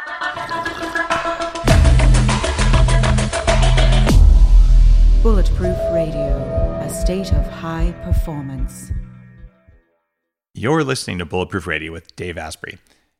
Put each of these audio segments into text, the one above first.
Bulletproof Radio, a state of high performance. You're listening to Bulletproof Radio with Dave Asprey.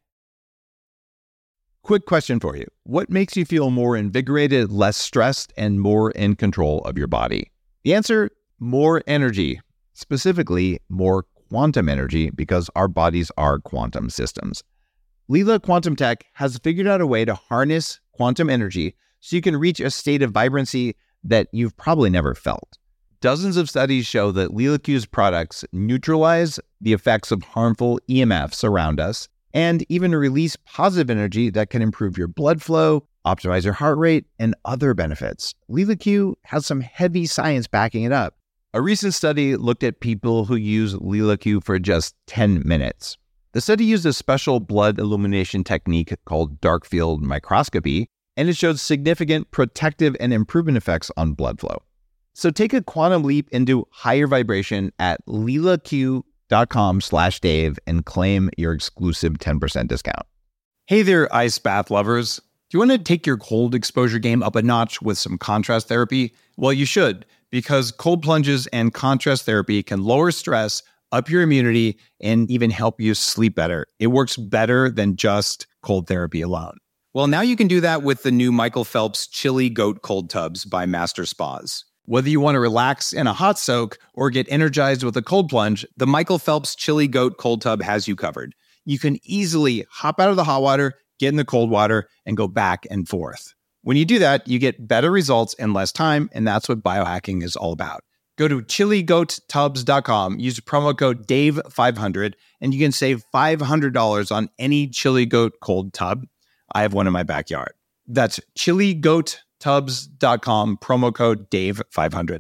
Quick question for you. What makes you feel more invigorated, less stressed, and more in control of your body? The answer, more energy. Specifically, more quantum energy, because our bodies are quantum systems. Leela Quantum Tech has figured out a way to harness quantum energy so you can reach a state of vibrancy that you've probably never felt. Dozens of studies show that Leela Q's products neutralize the effects of harmful EMFs around us and even release positive energy that can improve your blood flow, optimize your heart rate, and other benefits. Leela Q has some heavy science backing it up. A recent study looked at people who use Leela Q for just 10 minutes. The study used a special blood illumination technique called dark field microscopy, and it showed significant protective and improvement effects on blood flow. So take a quantum leap into higher vibration at leelaq.com/Dave and claim your exclusive 10% discount. Hey there, ice bath lovers. Do you want to take your cold exposure game up a notch with some contrast therapy? Well, you should, because cold plunges and contrast therapy can lower stress, up your immunity, and even help you sleep better. It works better than just cold therapy alone. Well, now you can do that with the new Michael Phelps Chili Goat Cold Tubs by Master Spas. Whether you want to relax in a hot soak or get energized with a cold plunge, the Michael Phelps Chili Goat Cold Tub has you covered. You can easily hop out of the hot water, get in the cold water, and go back and forth. When you do that, you get better results in less time, and that's what biohacking is all about. Go to chiligoattubs.com, use promo code DAVE500, and you can save $500 on any Chili Goat Cold Tub. I have one in my backyard. That's chiligoattubs.com, promo code DAVE500.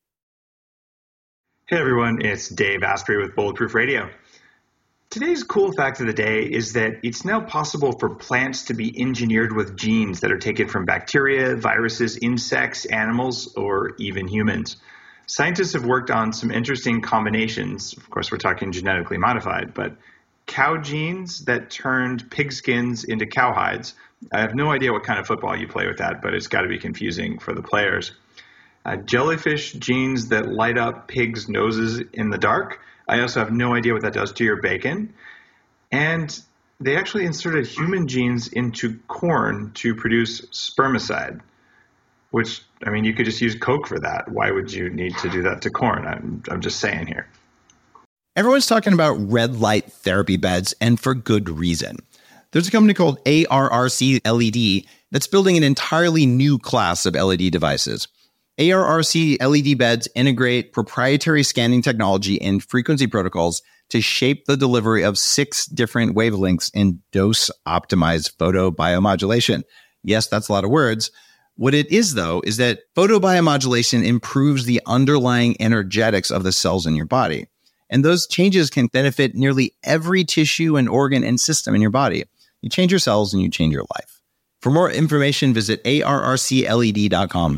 Hey everyone, it's Dave Asprey with Bulletproof Radio. Today's cool fact of the day is that it's now possible for plants to be engineered with genes that are taken from bacteria, viruses, insects, animals, or even humans. Scientists have worked on some interesting combinations. Of course, we're talking genetically modified, but cow genes that turned pig skins into cow hides. I have no idea what kind of football you play with that, but it's got to be confusing for the players. Jellyfish genes that light up pigs' noses in the dark. I also have no idea what that does to your bacon. And they actually inserted human genes into corn to produce spermicide, which, I mean, you could just use Coke for that. Why would you need to do that to corn? I'm just saying here. Everyone's talking about red light therapy beds, and for good reason. There's a company called ARRC LED that's building an entirely new class of LED devices. ARRC LED beds integrate proprietary scanning technology and frequency protocols to shape the delivery of 6 different wavelengths in dose-optimized photobiomodulation. Yes, that's a lot of words. What it is, though, is that photobiomodulation improves the underlying energetics of the cells in your body. And those changes can benefit nearly every tissue and organ and system in your body. You change your cells and you change your life. For more information, visit arrcled.com.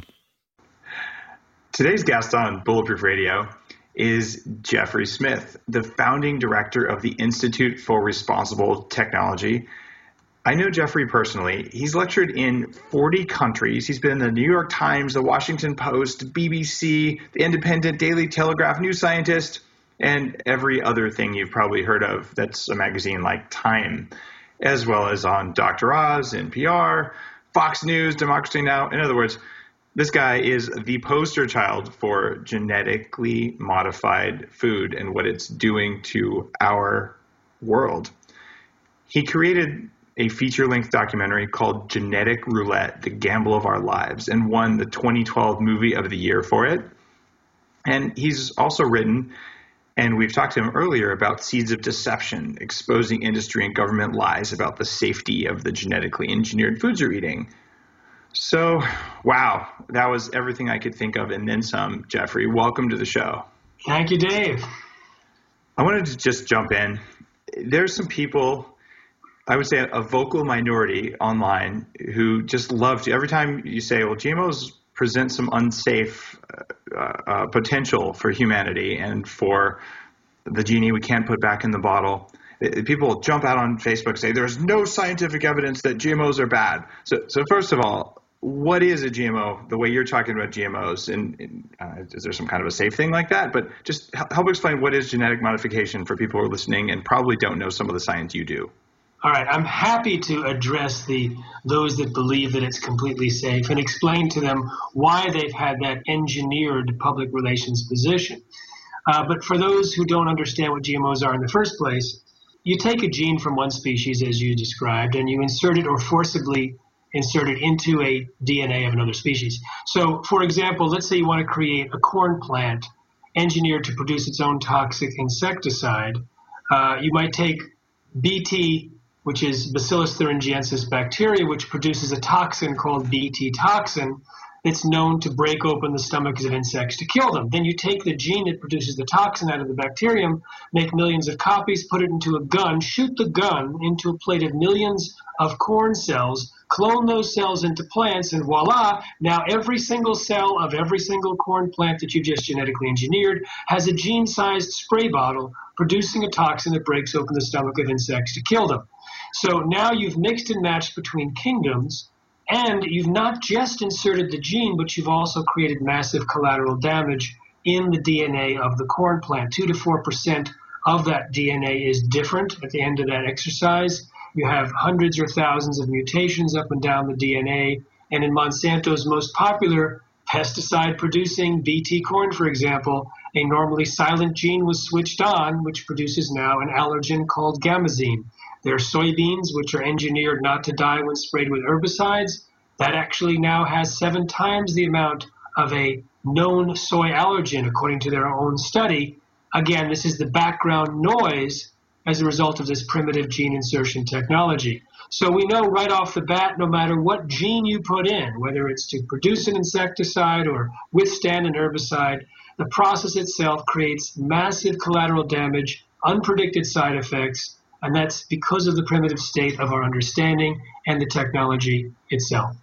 Today's guest on Bulletproof Radio is Jeffrey Smith, the founding director of the Institute for Responsible Technology. I know Jeffrey personally. He's lectured in 40 countries. He's been in the New York Times, the Washington Post, BBC, the Independent, Daily Telegraph, New Scientist, and every other thing you've probably heard of that's a magazine like Time, as well as on Dr. Oz, NPR, Fox News, Democracy Now! In other words, this guy is the poster child for genetically modified food and what it's doing to our world. He created a feature-length documentary called Genetic Roulette, The Gamble of Our Lives, and won the 2012 Movie of the Year for it. And he's also written, and we've talked to him earlier, about Seeds of Deception, exposing industry and government lies about the safety of the genetically engineered foods you're eating. So, wow, that was everything I could think of and then some. Jeffrey, welcome to the show. Thank you, Dave. I wanted to just jump in. There's some people, I would say a vocal minority online, who just love to, every time you say, well, GMOs present some unsafe potential for humanity and for the genie we can't put back in the bottle. People jump out on Facebook and say there's no scientific evidence that GMOs are bad. So first of all, what is a GMO? The way you're talking about GMOs, and is there some kind of a safe thing like that? But just help explain what is genetic modification for people who are listening and probably don't know some of the science you do. All right, I'm happy to address those that believe that it's completely safe and explain to them why they've had that engineered public relations position. But for those who don't understand what GMOs are in the first place, you take a gene from one species, as you described, and you insert it or forcibly insert it into a DNA of another species. So, for example, let's say you want to create a corn plant engineered to produce its own toxic insecticide. You might take BT, which is Bacillus thuringiensis bacteria, which produces a toxin called BT toxin that's known to break open the stomachs of insects to kill them. Then you take the gene that produces the toxin out of the bacterium, make millions of copies, put it into a gun, shoot the gun into a plate of millions of corn cells, clone those cells into plants, and voila, now every single cell of every single corn plant that you just genetically engineered has a gene-sized spray bottle producing a toxin that breaks open the stomach of insects to kill them. So now you've mixed and matched between kingdoms, and you've not just inserted the gene, but you've also created massive collateral damage in the DNA of the corn plant. 2 to 4% of that DNA is different at the end of that exercise. You have hundreds or thousands of mutations up and down the DNA. And in Monsanto's most popular pesticide-producing BT corn, for example, a normally silent gene was switched on, which produces now an allergen called gamazine. There are soybeans, which are engineered not to die when sprayed with herbicides. That actually now has 7 times the amount of a known soy allergen, according to their own study. Again, this is the background noise as a result of this primitive gene insertion technology. So we know right off the bat, no matter what gene you put in, whether it's to produce an insecticide or withstand an herbicide, the process itself creates massive collateral damage, unpredicted side effects, and that's because of the primitive state of our understanding and the technology itself.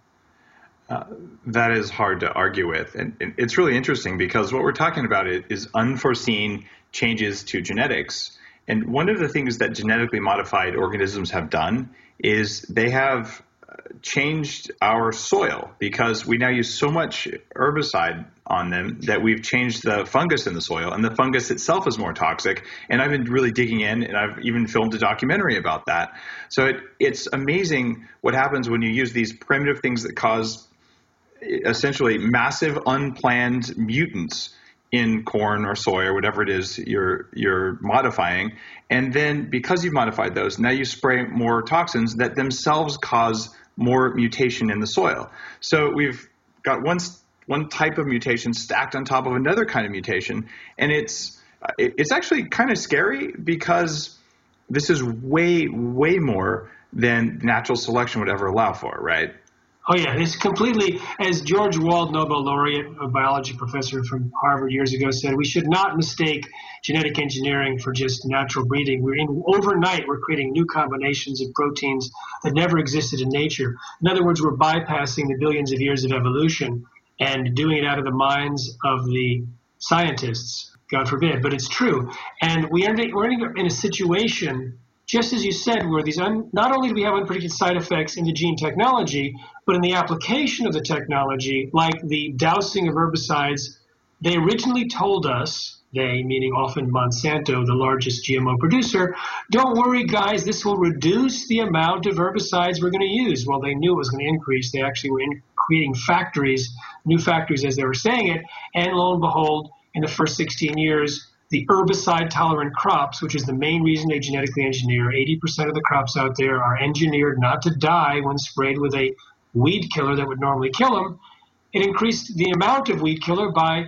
That is hard to argue with. And it's really interesting because what we're talking about is unforeseen changes to genetics. And one of the things that genetically modified organisms have done is they have changed our soil because we now use so much herbicide on them that we've changed the fungus in the soil, and the fungus itself is more toxic. And I've been really digging in, and I've even filmed a documentary about that. So it's amazing what happens when you use these primitive things that cause essentially massive unplanned mutants in corn or soy or whatever it is you're modifying. And then because you've modified those, now you spray more toxins that themselves cause more mutation in the soil. So we've got one type of mutation stacked on top of another kind of mutation. And it's actually kind of scary because this is way, way more than natural selection would ever allow for, right? Oh, yeah, it's completely, as George Wald, Nobel laureate, a biology professor from Harvard years ago, said, we should not mistake genetic engineering for just natural breeding. Overnight, we're creating new combinations of proteins that never existed in nature. In other words, we're bypassing the billions of years of evolution and doing it out of the minds of the scientists, God forbid, but it's true. And we're ending up in a situation, just as you said, where these not only do we have unpredicted side effects in the gene technology, but in the application of the technology, like the dousing of herbicides, they originally told us, they meaning often Monsanto, the largest GMO producer, don't worry, guys, this will reduce the amount of herbicides we're going to use. Well, they knew it was going to increase. They actually were creating factories, new factories as they were saying it, and lo and behold, in the first 16 years, the herbicide-tolerant crops, which is the main reason they genetically engineer, 80% of the crops out there are engineered not to die when sprayed with a weed killer that would normally kill them. It increased the amount of weed killer by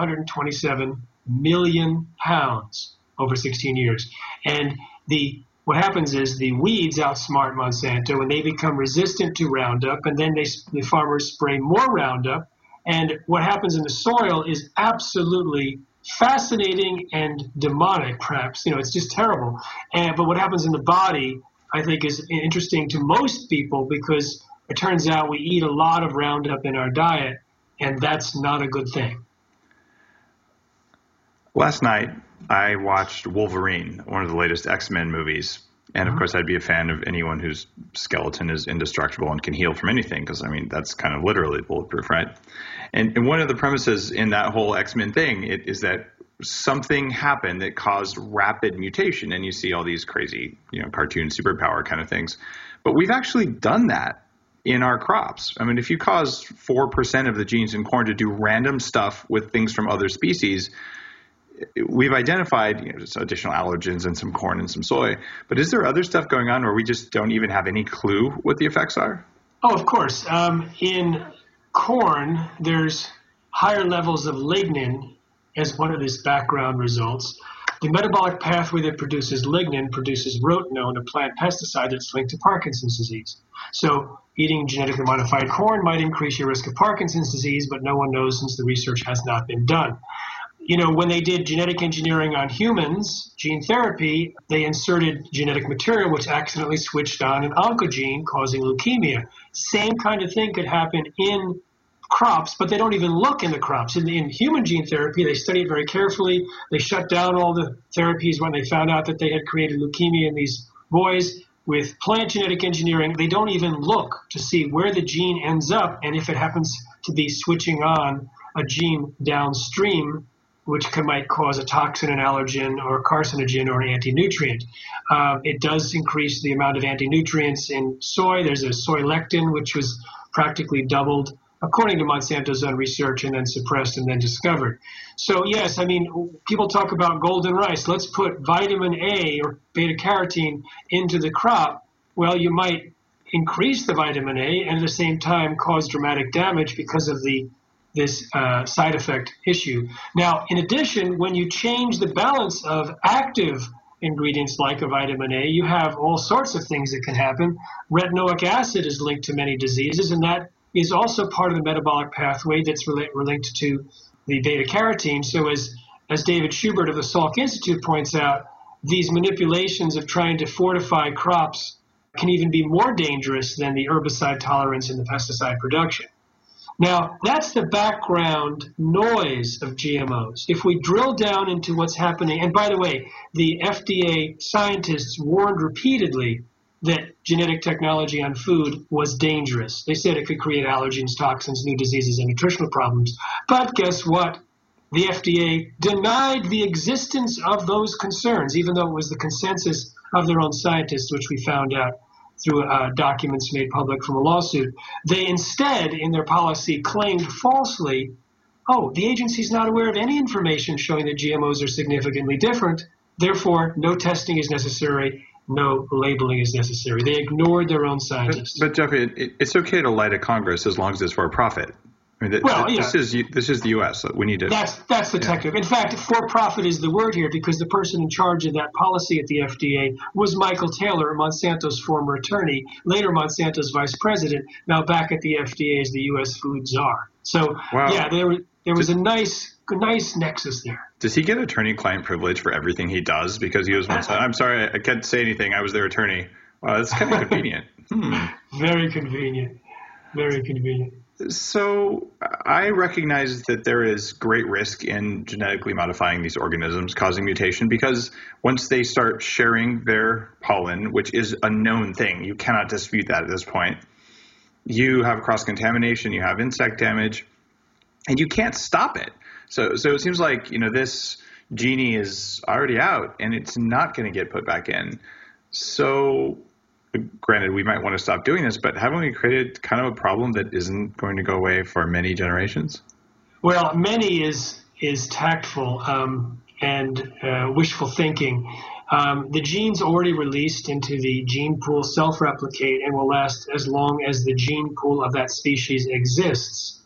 527 million pounds over 16 years. And what happens is the weeds outsmart Monsanto, and they become resistant to Roundup, and then the farmers spray more Roundup. And what happens in the soil is absolutely fascinating and demonic, perhaps. It's just terrible. But what happens in the body, I think, is interesting to most people because it turns out we eat a lot of Roundup in our diet, and that's not a good thing. Last night, I watched Wolverine, one of the latest X-Men movies. And of course, I'd be a fan of anyone whose skeleton is indestructible and can heal from anything, because, I mean, that's kind of literally bulletproof, right? And one of the premises in that whole X-Men thing is that something happened that caused rapid mutation. And you see all these crazy, cartoon superpower kind of things. But we've actually done that in our crops. I mean, if you cause 4% of the genes in corn to do random stuff with things from other species, we've identified additional allergens in some corn and some soy. But is there other stuff going on where we just don't even have any clue what the effects are? Oh, of course. In corn, there's higher levels of lignin as one of these background results. The metabolic pathway that produces lignin produces rotenone, a plant pesticide that's linked to Parkinson's disease. So eating genetically modified corn might increase your risk of Parkinson's disease, but no one knows since the research has not been done. When they did genetic engineering on humans, gene therapy, they inserted genetic material which accidentally switched on an oncogene causing leukemia. Same kind of thing could happen in crops, but they don't even look in the crops. In human gene therapy, they study it very carefully. They shut down all the therapies when they found out that they had created leukemia in these boys. With plant genetic engineering, they don't even look to see where the gene ends up and if it happens to be switching on a gene downstream, which might cause a toxin, an allergen, or a carcinogen, or an anti-nutrient. It does increase the amount of anti-nutrients in soy. There's a soy lectin, which was practically doubled, according to Monsanto's own research, and then suppressed and then discovered. So, yes, I mean, people talk about golden rice. Let's put vitamin A or beta-carotene into the crop. Well, you might increase the vitamin A and at the same time cause dramatic damage because of this side effect issue. Now, in addition, when you change the balance of active ingredients like a vitamin A, you have all sorts of things that can happen. Retinoic acid is linked to many diseases, and that is also part of the metabolic pathway that's linked to the beta-carotene. So as David Schubert of the Salk Institute points out, these manipulations of trying to fortify crops can even be more dangerous than the herbicide tolerance and the pesticide production. Now, that's the background noise of GMOs. If we drill down into what's happening, and by the way, the FDA scientists warned repeatedly that genetic technology on food was dangerous. They said it could create allergens, toxins, new diseases, and nutritional problems. But guess what? The FDA denied the existence of those concerns, even though it was the consensus of their own scientists, which we found out through documents made public from a lawsuit. They instead, in their policy, claimed falsely, the agency's not aware of any information showing that GMOs are significantly different. Therefore, no testing is necessary. No labeling is necessary. They ignored their own scientists. But Jeffrey, it's okay to lie to Congress as long as it's for a profit. I mean, this is the U.S. We need to. That's the technical. In fact, for-profit is the word here because the person in charge of that policy at the FDA was Michael Taylor, Monsanto's former attorney, later Monsanto's vice president, now back at the FDA as the U.S. food czar. So, wow. There was a nice nexus there. Does he get attorney-client privilege for everything he does? Because he was Monsanto. I'm sorry, I can't say anything. I was their attorney. Wow, that's kind of convenient. Very convenient. Very convenient. So I recognize that there is great risk in genetically modifying these organisms causing mutation because once they start sharing their pollen, which is a known thing, you cannot dispute that at this point, you have cross-contamination, you have insect damage, and you can't stop it. So it seems like, this genie is already out and it's not going to get put back in. So granted, we might want to stop doing this, but haven't we created kind of a problem that isn't going to go away for many generations? Well, many is tactful and wishful thinking. The genes already released into the gene pool self-replicate and will last as long as the gene pool of that species exists.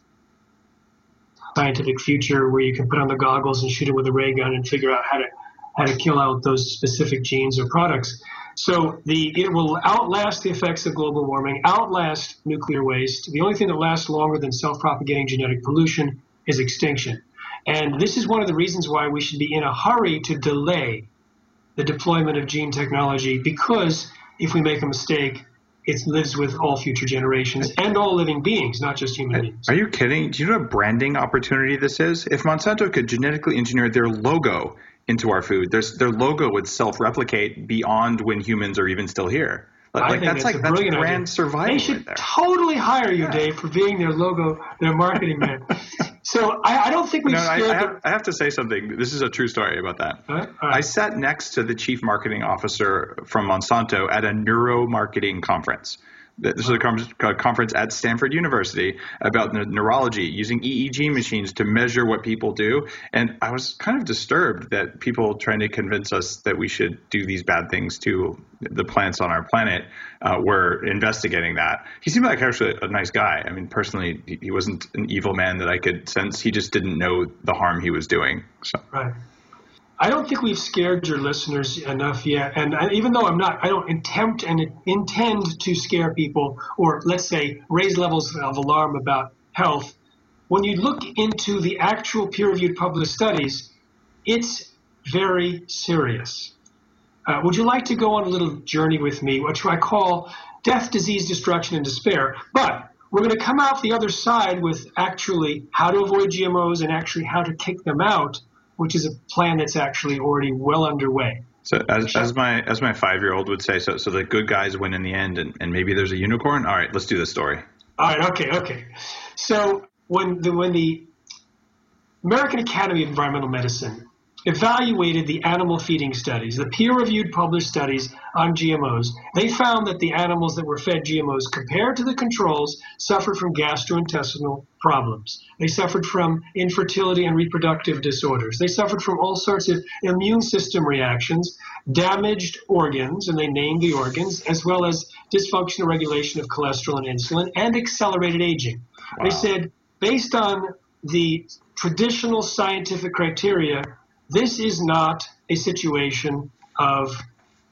Scientific future where you can put on the goggles and shoot it with a ray gun and figure out how to kill out those specific genes or products. So it will outlast the effects of global warming, outlast nuclear waste. The only thing that lasts longer than self-propagating genetic pollution is extinction. And this is one of the reasons why we should be in a hurry to delay the deployment of gene technology, because if we make a mistake, it lives with all future generations and all living beings, not just human beings. Are you kidding? Do you know what branding opportunity this is? If Monsanto could genetically engineer their logo into our food, their logo would self-replicate beyond when humans are even still here. That's brand survival. They should right there. Totally hire you, Dave, for being their logo, their marketing man. So I don't think I have to say something. This is a true story about that. All right. I sat next to the chief marketing officer from Monsanto at a neuromarketing conference. This was a conference at Stanford University about neurology, using EEG machines to measure what people do. And I was kind of disturbed that people trying to convince us that we should do these bad things to the plants on our planet were investigating that. He seemed like actually a nice guy. I mean, personally, he wasn't an evil man that I could sense. He just didn't know the harm he was doing. So. Right. I don't think we've scared your listeners enough yet. And even though I don't intend to scare people or, let's say, raise levels of alarm about health. When you look into the actual peer-reviewed published studies, it's very serious. Would you like to go on a little journey with me, which I call death, disease, destruction, and despair? But we're going to come out the other side with actually how to avoid GMOs and actually how to kick them out, which is a plan that's actually already well underway. So as my 5-year-old would say, so the good guys win in the end, and maybe there's a unicorn. All right, let's do this story. All right, okay. So when the American Academy of Environmental Medicine evaluated the animal feeding studies, the peer-reviewed published studies on GMOs, they found that the animals that were fed GMOs compared to the controls suffered from gastrointestinal problems. They suffered from infertility and reproductive disorders. They suffered from all sorts of immune system reactions, damaged organs, and they named the organs, as well as dysfunctional regulation of cholesterol and insulin, and accelerated aging. Wow. They said, based on the traditional scientific criteria, this is not a situation of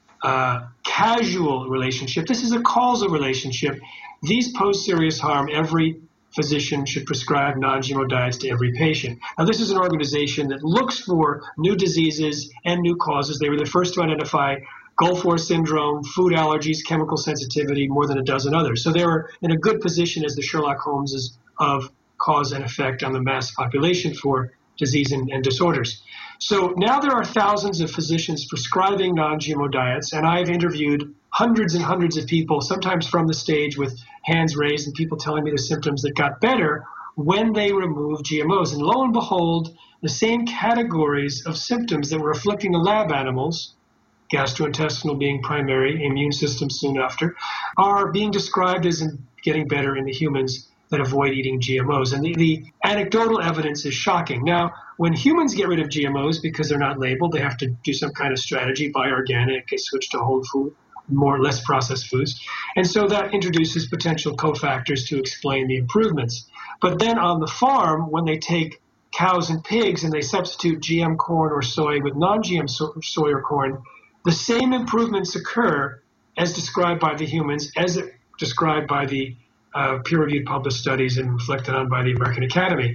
casual relationship. This is a causal relationship. These pose serious harm. Every physician should prescribe non-GMO diets to every patient. Now, this is an organization that looks for new diseases and new causes. They were the first to identify Gulf War syndrome, food allergies, chemical sensitivity, more than a dozen others. So they were in a good position as the Sherlock Holmeses of cause and effect on the mass population for disease and disorders. So now there are thousands of physicians prescribing non-GMO diets, and I've interviewed hundreds and hundreds of people, sometimes from the stage with hands raised and people telling me the symptoms that got better when they removed GMOs. And lo and behold, the same categories of symptoms that were afflicting the lab animals, gastrointestinal being primary, immune system soon after, are being described as getting better in the humans that avoid eating GMOs. And the anecdotal evidence is shocking. Now, when humans get rid of GMOs because they're not labeled, they have to do some kind of strategy, buy organic, switch to whole food, less processed foods. And so that introduces potential cofactors to explain the improvements. But then on the farm, when they take cows and pigs and they substitute GM corn or soy with non-GM soy or corn, the same improvements occur as described by the humans, as described by the peer-reviewed published studies and reflected on by the American Academy.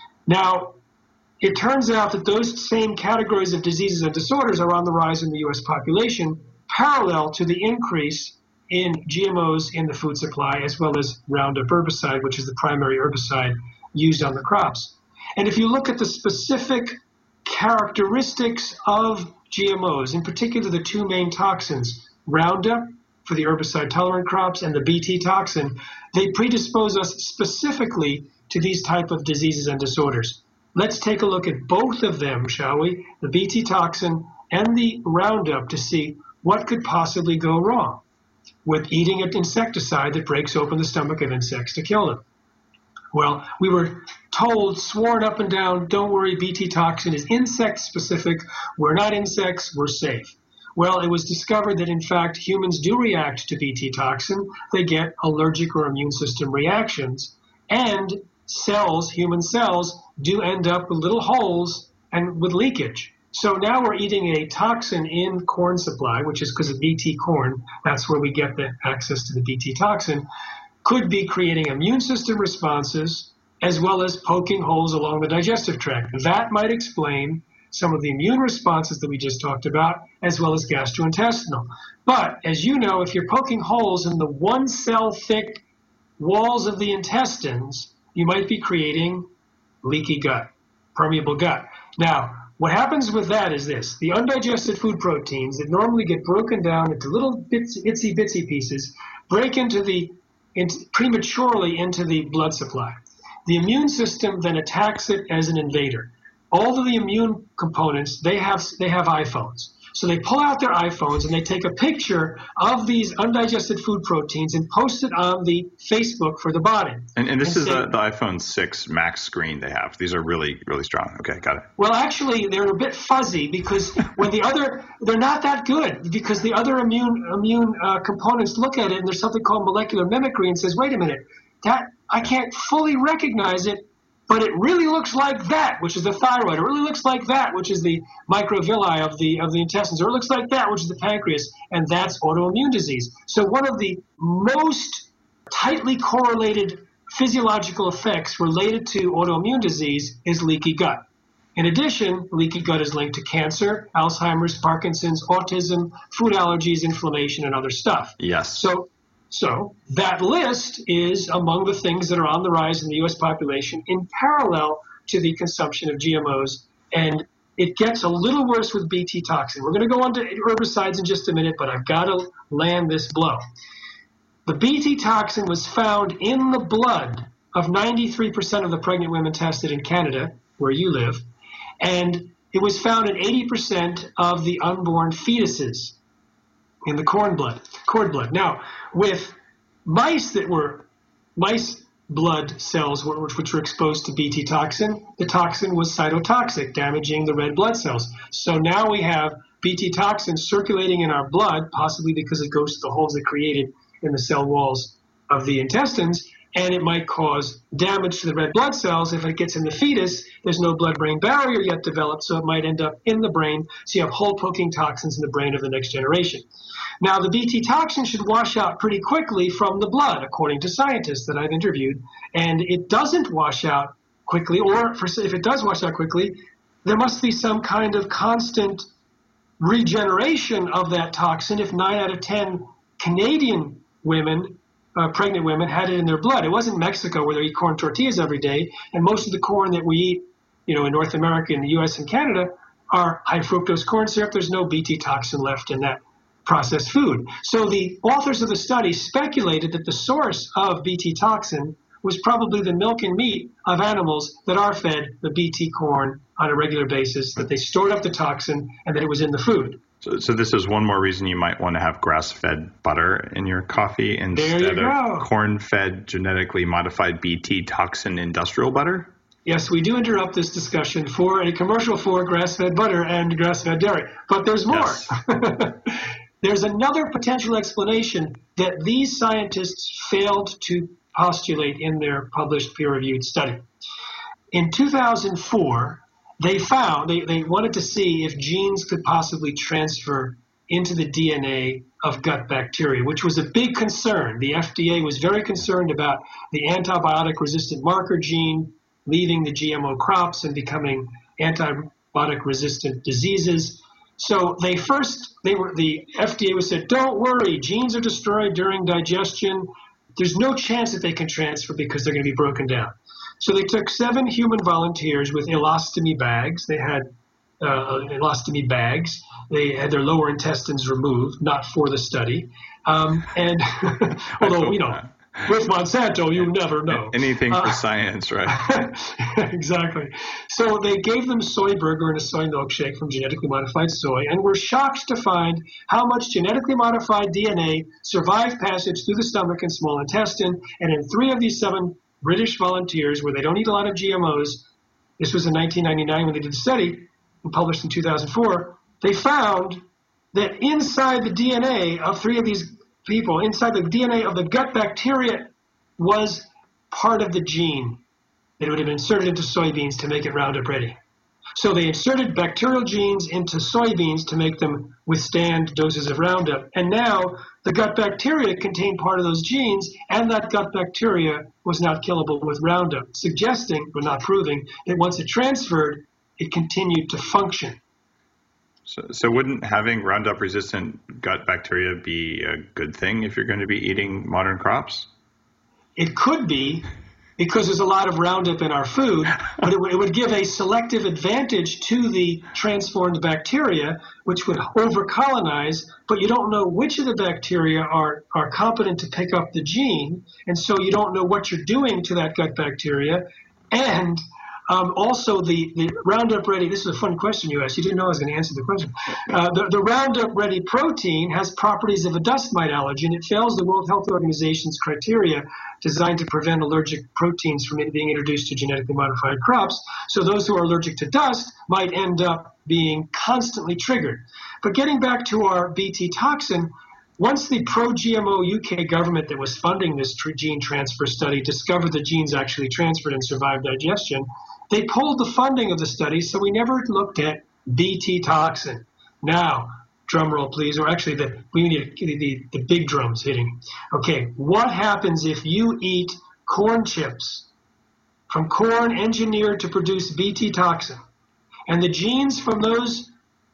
Now, it turns out that those same categories of diseases and disorders are on the rise in the U.S. population, parallel to the increase in GMOs in the food supply, as well as Roundup herbicide, which is the primary herbicide used on the crops. And if you look at the specific characteristics of GMOs, in particular the two main toxins, Roundup for the herbicide-tolerant crops and the Bt toxin, they predispose us specifically to these type of diseases and disorders. Let's take a look at both of them, shall we? The Bt toxin and the Roundup, to see what could possibly go wrong with eating an insecticide that breaks open the stomach of insects to kill them. Well, we were told, sworn up and down, don't worry, Bt toxin is insect-specific. We're not insects, we're safe. Well, it was discovered that, in fact, humans do react to Bt toxin. They get allergic or immune system reactions. And cells, human cells, do end up with little holes and with leakage. So now we're eating a toxin in corn supply, which is because of Bt corn. That's where we get the access to the Bt toxin. Could be creating immune system responses as well as poking holes along the digestive tract. That might explain some of the immune responses that we just talked about, as well as gastrointestinal. But as you know, if you're poking holes in the 1 cell thick walls of the intestines, you might be creating leaky gut, permeable gut. Now, what happens with that is this. The undigested food proteins that normally get broken down into little itsy bitsy pieces break prematurely into the blood supply. The immune system then attacks it as an invader. All of the immune components, they have iPhones. So they pull out their iPhones and they take a picture of these undigested food proteins and post it on the Facebook for the body. And this is the iPhone 6 Max screen they have. These are really, really strong. Okay, got it. Well, actually, they're a bit fuzzy because when they're not that good because the other immune components look at it and there's something called molecular mimicry and says, wait a minute, that I can't fully recognize it, but it really looks like that, which is the thyroid. It really looks like that, which is the microvilli of the intestines. Or it looks like that, which is the pancreas, and that's autoimmune disease. So one of the most tightly correlated physiological effects related to autoimmune disease is leaky gut. In addition, leaky gut is linked to cancer, Alzheimer's, Parkinson's, autism, food allergies, inflammation, and other stuff. Yes. So that list is among the things that are on the rise in the U.S. population in parallel to the consumption of GMOs. And it gets a little worse with Bt toxin. We're going to go on to herbicides in just a minute, but I've got to land this blow. The Bt toxin was found in the blood of 93% of the pregnant women tested in Canada, where you live, and it was found in 80% of the unborn fetuses in the cord blood. Now, with mice blood cells which were exposed to Bt toxin, the toxin was cytotoxic, damaging the red blood cells. So now we have Bt toxin circulating in our blood, possibly because it goes to the holes it created in the cell walls of the intestines, and it might cause damage to the red blood cells. If it gets in the fetus, there's no blood-brain barrier yet developed, so it might end up in the brain. So you have hole-poking toxins in the brain of the next generation. Now, the Bt toxin should wash out pretty quickly from the blood, according to scientists that I've interviewed, and it doesn't wash out quickly, or if it does wash out quickly, there must be some kind of constant regeneration of that toxin if 9 out of 10 Canadian women, pregnant women, had it in their blood. It wasn't Mexico where they eat corn tortillas every day, and most of the corn that we eat, in North America, in the U.S. and Canada, are high fructose corn syrup. There's no Bt toxin left in that processed food. So the authors of the study speculated that the source of Bt toxin was probably the milk and meat of animals that are fed the Bt corn on a regular basis, that they stored up the toxin and that it was in the food. So this is one more reason you might want to have grass-fed butter in your coffee instead of corn-fed, genetically modified Bt toxin industrial butter? Yes, we do interrupt this discussion for a commercial for grass-fed butter and grass-fed dairy, but there's more. Yes. There's another potential explanation that these scientists failed to postulate in their published peer-reviewed study. In 2004, they wanted to see if genes could possibly transfer into the DNA of gut bacteria, which was a big concern. The FDA was very concerned about the antibiotic-resistant marker gene leaving the GMO crops and becoming antibiotic-resistant diseases. So the FDA was said, don't worry, genes are destroyed during digestion. There's no chance that they can transfer because they're going to be broken down. So they took 7 human volunteers with ileostomy bags. They had ileostomy bags. They had their lower intestines removed, not for the study. And although, with Monsanto, you never know. Anything for science, right? Exactly. So they gave them soy burger and a soy milkshake from genetically modified soy and were shocked to find how much genetically modified DNA survived passage through the stomach and small intestine. And in 3 of these 7 British volunteers, where they don't eat a lot of GMOs, this was in 1999 when they did the study and published in 2004, they found that inside the DNA of 3 of these people, inside the DNA of the gut bacteria was part of the gene that would have been inserted into soybeans to make it Roundup ready. So they inserted bacterial genes into soybeans to make them withstand doses of Roundup. And now the gut bacteria contained part of those genes, and that gut bacteria was not killable with Roundup, suggesting, but not proving, that once it transferred, it continued to function. So wouldn't having Roundup-resistant gut bacteria be a good thing if you're going to be eating modern crops? It could be, because there's a lot of Roundup in our food, but it would give a selective advantage to the transformed bacteria, which would over-colonize, but you don't know which of the bacteria are competent to pick up the gene, and so you don't know what you're doing to that gut bacteria. And also the Roundup Ready, this is a fun question you asked. You didn't know I was going to answer the question. The Roundup Ready protein has properties of a dust mite allergen. It fails the World Health Organization's criteria designed to prevent allergic proteins from being introduced to genetically modified crops. So those who are allergic to dust might end up being constantly triggered. But getting back to our Bt toxin, once the pro-GMO UK government that was funding this gene transfer study discovered the genes actually transferred and survived digestion, they pulled the funding of the study, so we never looked at Bt toxin. Now, drum roll, please, or actually we need the big drums hitting. Okay, what happens if you eat corn chips from corn engineered to produce Bt toxin, and the genes from those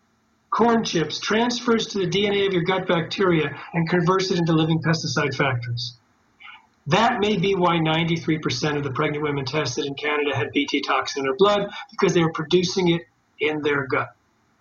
corn chips transfers to the DNA of your gut bacteria and converts it into living pesticide factories? That may be why 93% of the pregnant women tested in Canada had Bt toxin in their blood, because they were producing it in their gut.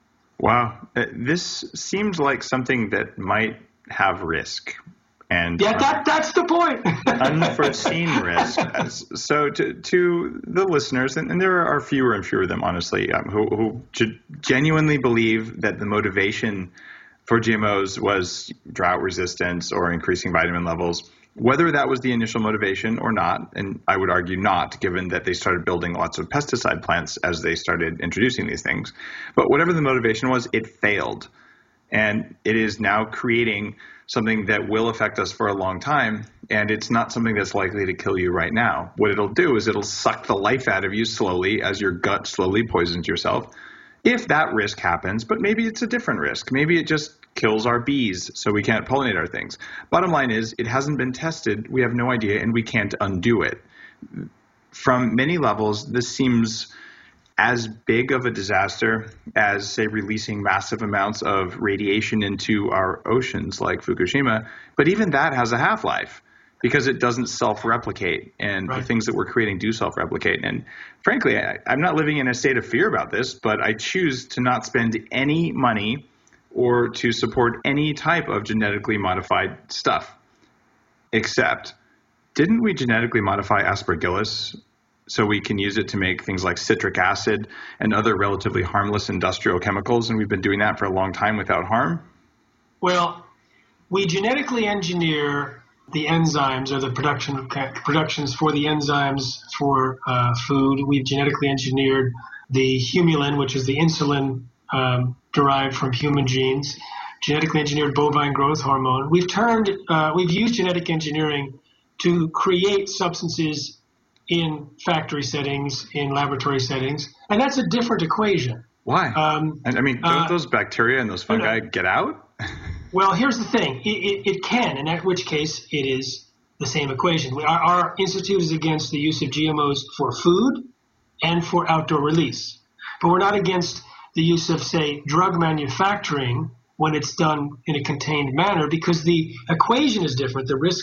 Wow. This seems like something that might have risk. And yeah, that's the point. Unforeseen risk. So to the listeners, and there are fewer and fewer of them, honestly, who genuinely believe that the motivation for GMOs was drought resistance or increasing vitamin levels, whether that was the initial motivation or not, and I would argue not, given that they started building lots of pesticide plants as they started introducing these things. But whatever the motivation was, it failed. And it is now creating something that will affect us for a long time, and it's not something that's likely to kill you right now. What it'll do is it'll suck the life out of you slowly as your gut slowly poisons yourself. If that risk happens, but maybe it's a different risk. Maybe it just kills our bees so we can't pollinate our things. Bottom line is it hasn't been tested. We have no idea, and we can't undo it. From many levels, this seems as big of a disaster as, say, releasing massive amounts of radiation into our oceans like Fukushima. But even that has a half-life because it doesn't self-replicate, and right. The things that we're creating do self-replicate. And frankly, I'm not living in a state of fear about this, but I choose to not spend any money or to support any type of genetically modified stuff. Except, didn't we genetically modify Aspergillus so we can use it to make things like citric acid and other relatively harmless industrial chemicals, and we've been doing that for a long time without harm? Well, we genetically engineer the enzymes, or the productions for the enzymes for food. We've genetically engineered the humulin, which is the insulin derived from human genes, genetically engineered bovine growth hormone. We've used genetic engineering to create substances in factory settings, in laboratory settings, and that's a different equation. Why? Don't those bacteria and those fungi get out? Well, here's the thing. It can, in which case it is the same equation. Our institute is against the use of GMOs for food and for outdoor release. But we're not against the use of, say, drug manufacturing when it's done in a contained manner, because the equation is different. The risk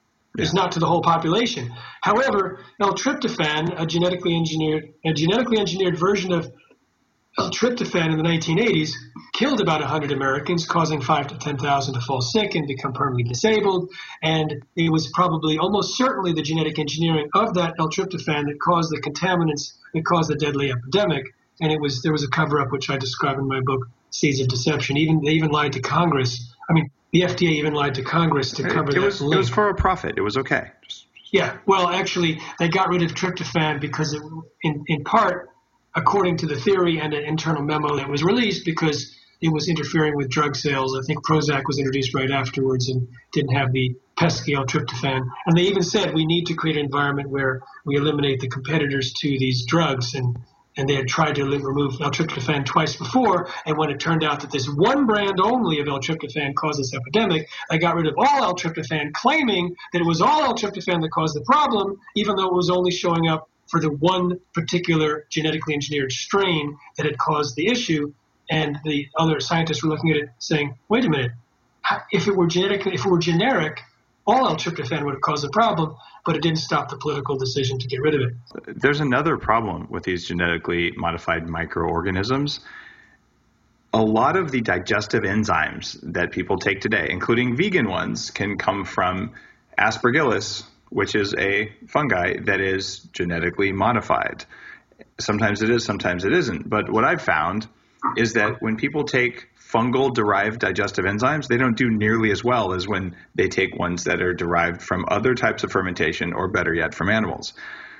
is not to the whole population. However, L-tryptophan, a genetically engineered version of L-tryptophan in the 1980s, killed about 100 Americans, causing 5,000 to 10,000 to fall sick and become permanently disabled. And it was probably, almost certainly, the genetic engineering of that L-tryptophan that caused the contaminants that caused the deadly epidemic. And there was a cover-up, which I describe in my book, Seeds of Deception. They even lied to Congress. The FDA even lied to Congress to cover that link. It was for a profit. It was okay. Yeah. Well, actually, they got rid of tryptophan because, in part, according to the theory and an internal memo that was released, because it was interfering with drug sales. I think Prozac was introduced right afterwards and didn't have the pesky L-tryptophan. And they even said we need to create an environment where we eliminate the competitors to these drugs. And they had tried to remove L-tryptophan twice before, and when it turned out that this one brand only of L-tryptophan caused this epidemic, they got rid of all L-tryptophan, claiming that it was all L-tryptophan that caused the problem, even though it was only showing up for the one particular genetically engineered strain that had caused the issue. And the other scientists were looking at it saying, wait a minute, if it were generic, all L-tryptophan would have caused a problem, but it didn't stop the political decision to get rid of it. There's another problem with these genetically modified microorganisms. A lot of the digestive enzymes that people take today, including vegan ones, can come from Aspergillus, which is a fungi that is genetically modified. Sometimes it is, sometimes it isn't. But what I've found is that when people take fungal-derived digestive enzymes, they don't do nearly as well as when they take ones that are derived from other types of fermentation, or better yet, from animals.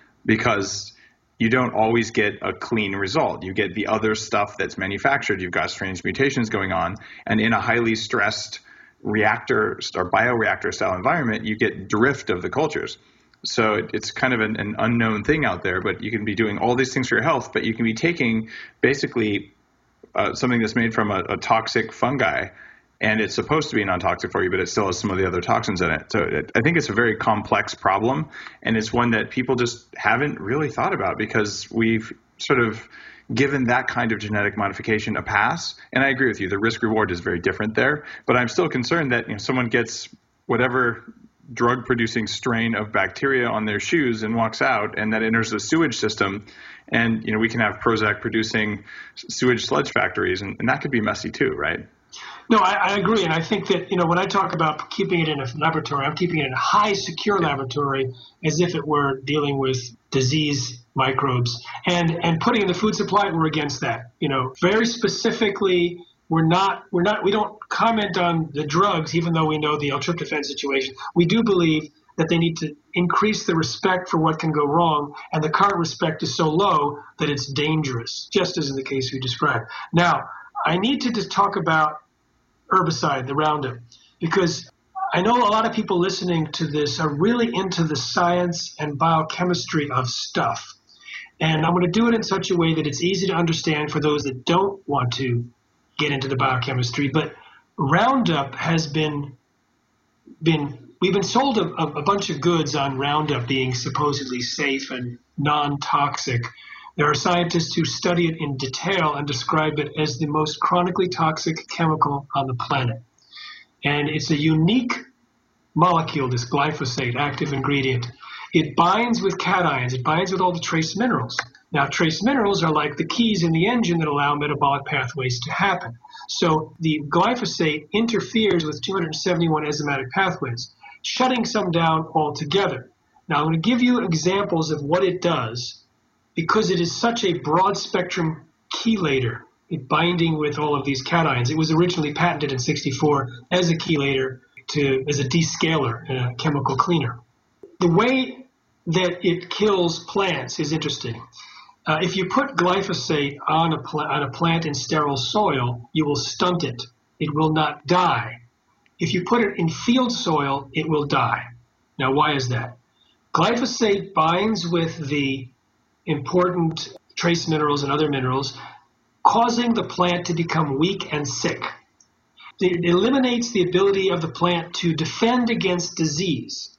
Because you don't always get a clean result. You get the other stuff that's manufactured. You've got strange mutations going on. And in a highly stressed reactor or bioreactor style environment, you get drift of the cultures. So it's kind of an unknown thing out there, but you can be doing all these things for your health, but you can be taking basically something that's made from a toxic fungi, and it's supposed to be non-toxic for you, but it still has some of the other toxins in it. So I think it's a very complex problem, and it's one that people just haven't really thought about because we've sort of given that kind of genetic modification a pass. And I agree with you, the risk-reward is very different there, but I'm still concerned that someone gets whatever drug-producing strain of bacteria on their shoes and walks out, and that enters the sewage system. And, we can have Prozac producing sewage sludge factories, and that could be messy too, right? No, I agree. And I think that, when I talk about keeping it in a laboratory, I'm keeping it in a high secure laboratory as if it were dealing with disease microbes. And putting in the food supply, we're against that. Very specifically, we don't comment on the drugs, even though we know the L-tryptophan situation. We do believe that they need to increase the respect for what can go wrong, and the current respect is so low that it's dangerous, just as in the case we described. Now, I need to just talk about herbicide, the Roundup, because I know a lot of people listening to this are really into the science and biochemistry of stuff. And I'm going to do it in such a way that it's easy to understand for those that don't want to get into the biochemistry. But Roundup has we've been sold a bunch of goods on Roundup being supposedly safe and non-toxic. There are scientists who study it in detail and describe it as the most chronically toxic chemical on the planet. And it's a unique molecule, this glyphosate, active ingredient. It binds with cations. It binds with all the trace minerals. Now, trace minerals are like the keys in the engine that allow metabolic pathways to happen. So the glyphosate interferes with 271 enzymatic pathways, shutting some down altogether. Now, I'm going to give you examples of what it does because it is such a broad spectrum chelator, binding with all of these cations. It was originally patented in '64 as a chelator, as a descaler and a chemical cleaner. The way that it kills plants is interesting. If you put glyphosate on a plant in sterile soil, you will stunt it. It will not die. If you put it in field soil, it will die. Now, why is that? Glyphosate binds with the important trace minerals and other minerals, causing the plant to become weak and sick. It eliminates the ability of the plant to defend against disease.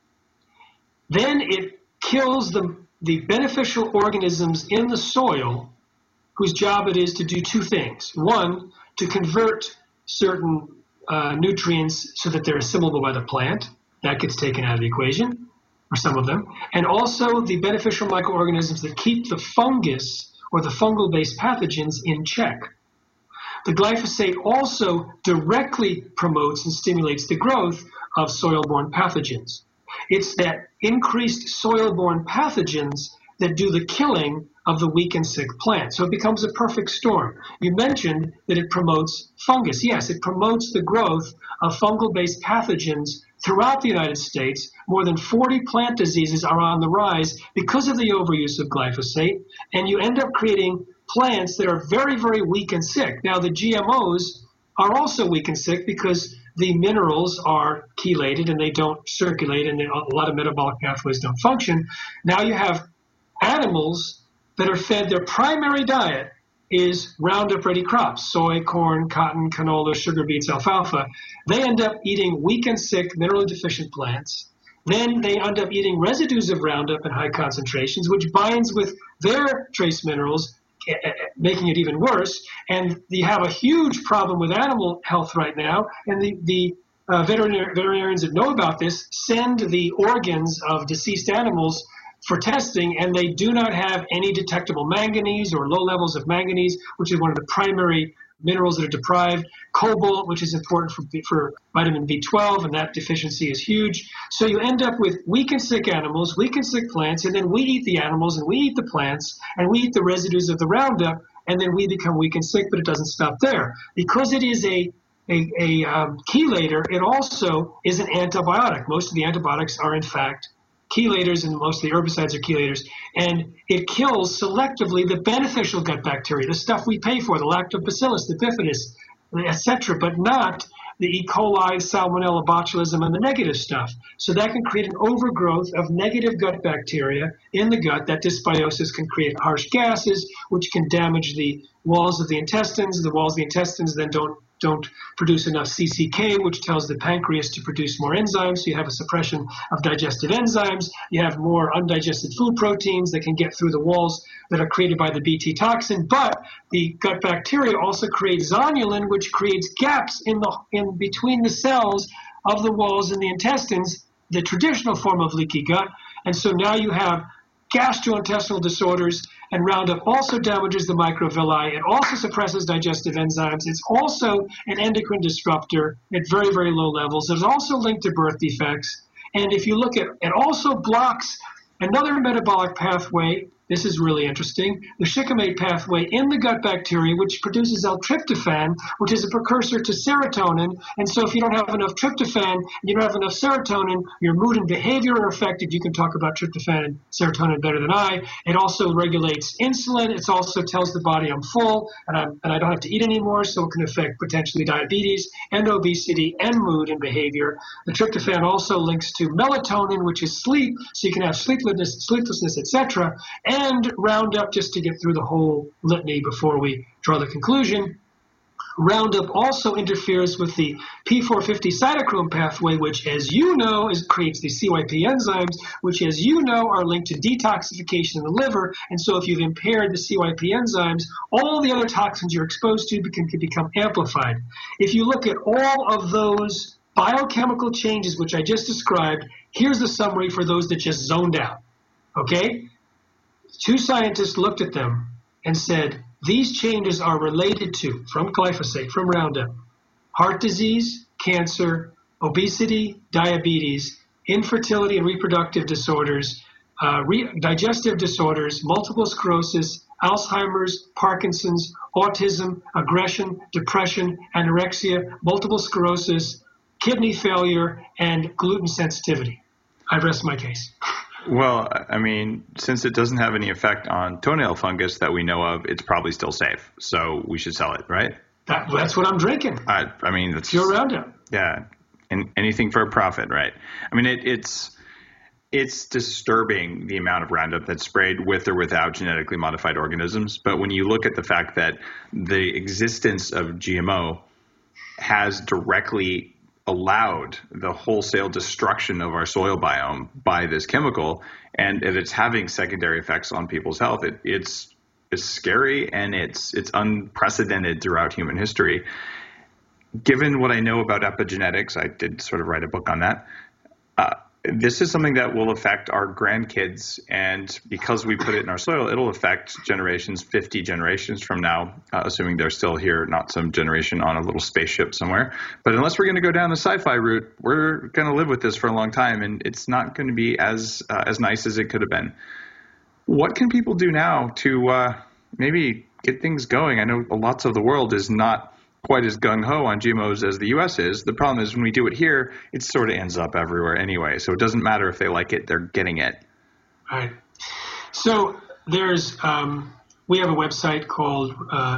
Then it kills the beneficial organisms in the soil whose job it is to do two things. One, to convert certain nutrients so that they're assimilable by the plant. That gets taken out of the equation, or some of them. And also the beneficial microorganisms that keep the fungus or the fungal-based pathogens in check. The glyphosate also directly promotes and stimulates the growth of soil-borne pathogens. It's that increased soil-borne pathogens that do the killing of the weak and sick plant. So it becomes a perfect storm. You mentioned that it promotes fungus. Yes, it promotes the growth of fungal-based pathogens throughout the United States. More than 40 plant diseases are on the rise because of the overuse of glyphosate, and you end up creating plants that are very, very weak and sick. Now, the GMOs are also weak and sick because the minerals are chelated and they don't circulate, and a lot of metabolic pathways don't function. Now you have animals that are fed, their primary diet is Roundup-ready crops, soy, corn, cotton, canola, sugar beets, alfalfa. They end up eating weak and sick, minerally deficient plants, Then they end up eating residues of Roundup in high concentrations, which binds with their trace minerals, making it even worse. And you have a huge problem with animal health right now. And the veterinarians that know about this send the organs of deceased animals for testing, and they do not have any detectable manganese or low levels of manganese, which is one of the primary minerals that are deprived, cobalt, which is important for vitamin B12, and that deficiency is huge. So you end up with weak and sick animals, weak and sick plants, and then we eat the animals and we eat the plants and we eat the residues of the Roundup, and then we become weak and sick, but it doesn't stop there. Because it is a chelator, it also is an antibiotic. Most of the antibiotics are in fact chelators, and most of the herbicides are chelators, and it kills selectively the beneficial gut bacteria, the stuff we pay for, the lactobacillus, the bifidus, etc., but not the E. coli, salmonella, botulism, and the negative stuff. So that can create an overgrowth of negative gut bacteria in the gut. That dysbiosis can create harsh gases, which can damage the walls of the intestines. The walls of the intestines then don't produce enough CCK, which tells the pancreas to produce more enzymes. So you have a suppression of digestive enzymes. You have more undigested food proteins that can get through the walls that are created by the Bt toxin. But the gut bacteria also creates zonulin, which creates gaps in between the cells of the walls in the intestines, the traditional form of leaky gut. And so now you have gastrointestinal disorders, and Roundup also damages the microvilli. It also suppresses digestive enzymes. It's also an endocrine disruptor at very, very low levels. There's also linked to birth defects. And if you look at it, also blocks another metabolic pathway. This is really interesting. The shikimate pathway in the gut bacteria, which produces L-tryptophan, which is a precursor to serotonin. And so if you don't have enough tryptophan, you don't have enough serotonin, your mood and behavior are affected. You can talk about tryptophan and serotonin better than I. It also regulates insulin. It also tells the body I'm full and I don't have to eat anymore, so it can affect potentially diabetes and obesity and mood and behavior. The tryptophan also links to melatonin, which is sleep, so you can have sleeplessness, etc. And Roundup, just to get through the whole litany before we draw the conclusion, Roundup also interferes with the P450 cytochrome pathway, which, as you know, creates the CYP enzymes, which, as you know, are linked to detoxification in the liver. And so if you've impaired the CYP enzymes, all the other toxins you're exposed to can become amplified. If you look at all of those biochemical changes, which I just described, here's the summary for those that just zoned out. Okay? Two scientists looked at them and said, these changes are related to, from glyphosate, from Roundup, heart disease, cancer, obesity, diabetes, infertility and reproductive disorders, digestive disorders, multiple sclerosis, Alzheimer's, Parkinson's, autism, aggression, depression, anorexia, multiple sclerosis, kidney failure, and gluten sensitivity. I rest my case. Well, I mean, since it doesn't have any effect on toenail fungus that we know of, it's probably still safe. So we should sell it, right? That's what I'm drinking. I mean, that's pure Roundup. Yeah, and anything for a profit, right? I mean, it's disturbing the amount of Roundup that's sprayed with or without genetically modified organisms. But when you look at the fact that the existence of GMO has directly allowed the wholesale destruction of our soil biome by this chemical, and it's having secondary effects on people's health, it's scary, and it's unprecedented throughout human history. Given what I know about epigenetics, I did sort of write a book on that. This is something that will affect our grandkids, and because we put it in our soil, it'll affect 50 generations from now, assuming they're still here, not some generation on a little spaceship somewhere. But unless we're going to go down the sci-fi route, we're going to live with this for a long time, and it's not going to be as nice as it could have been. What can people do now to maybe get things going? I know lots of the world is not quite as gung-ho on GMOs as the U.S. is. The problem is when we do it here, it sort of ends up everywhere anyway. So it doesn't matter if they like it, they're getting it. Right. So there's we have a website called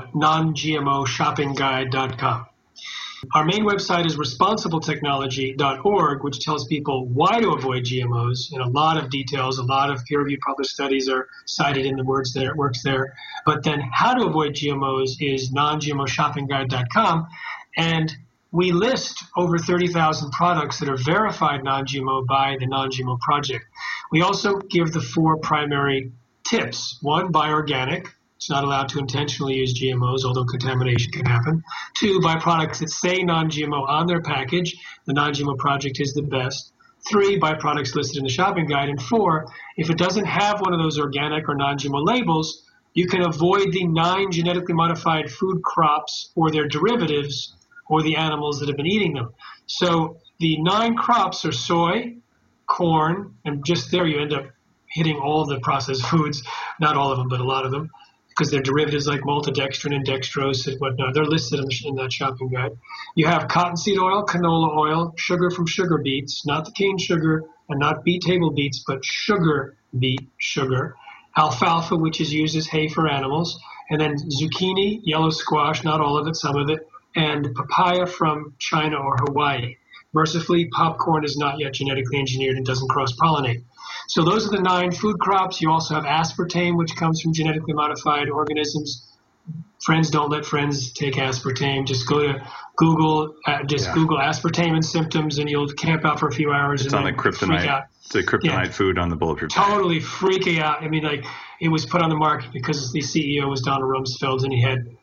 non-GMOshoppingguide.com. Our main website is responsibletechnology.org, which tells people why to avoid GMOs in a lot of details. A lot of peer-reviewed published studies are cited in the works there. But then how to avoid GMOs is non-GMOshoppingguide.com. And we list over 30,000 products that are verified non-GMO by the Non-GMO Project. We also give the 4 primary tips. 1, buy organic. It's not allowed to intentionally use GMOs, although contamination can happen. 2, buy products that say non-GMO on their package. The Non-GMO Project is the best. 3, buy products listed in the shopping guide. And 4, if it doesn't have one of those organic or non-GMO labels, you can avoid the 9 genetically modified food crops or their derivatives or the animals that have been eating them. So the 9 crops are soy, corn, and just there you end up hitting all the processed foods, not all of them, but a lot of them, because they're derivatives like maltodextrin and dextrose and whatnot. They're listed in that shopping guide. You have cottonseed oil, canola oil, sugar from sugar beets, not the cane sugar and not beet table beets, but sugar beet sugar. Alfalfa, which is used as hay for animals, and then zucchini, yellow squash, not all of it, some of it, and papaya from China or Hawaii. Mercifully, popcorn is not yet genetically engineered and doesn't cross-pollinate. So those are the 9 food crops. You also have aspartame, which comes from genetically modified organisms. Friends don't let friends take aspartame. Just go to Google, Google aspartame and symptoms, and you'll camp out for a few hours. It's and on the kryptonite. It's a kryptonite food on the Bulletproof Diet. Totally freaking out. I mean, like, it was put on the market because the CEO was Donald Rumsfeld, and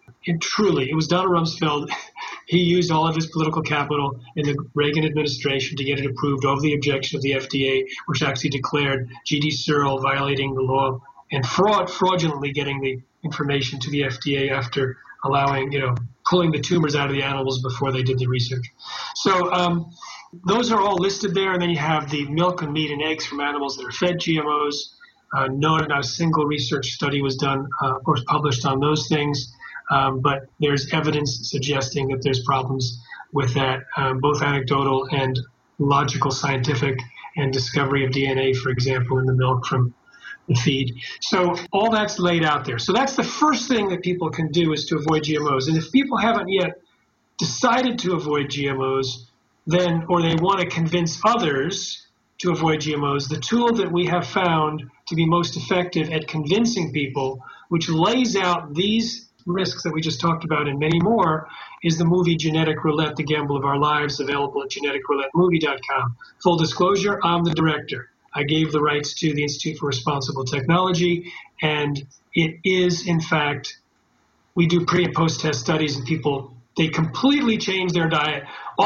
it was Donald Rumsfeld. He used all of his political capital in the Reagan administration to get it approved over the objection of the FDA, which actually declared G.D. Searle violating the law and fraudulently getting the information to the FDA after allowing, pulling the tumors out of the animals before they did the research. So those are all listed there. And then you have the milk and meat and eggs from animals that are fed GMOs. Not a single research study was done or published on those things. But there's evidence suggesting that there's problems with that, both anecdotal and logical, scientific, and discovery of DNA, for example, in the milk from the feed. So all that's laid out there. So that's the first thing that people can do, is to avoid GMOs. And if people haven't yet decided to avoid GMOs, or they want to convince others to avoid GMOs, the tool that we have found to be most effective at convincing people, which lays out these risks that we just talked about and many more, is the movie Genetic Roulette, The Gamble of Our Lives, available at geneticroulettemovie.com. Full disclosure, I'm the director. I gave the rights to the Institute for Responsible Technology, and it is, in fact, we do pre- and post-test studies, and people, they completely change their diet,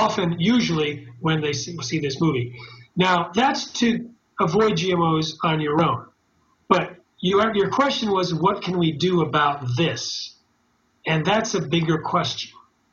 usually when they see this movie. Now, that's to avoid GMOs on your own. But your question was, what can we do about this? And that's a bigger question.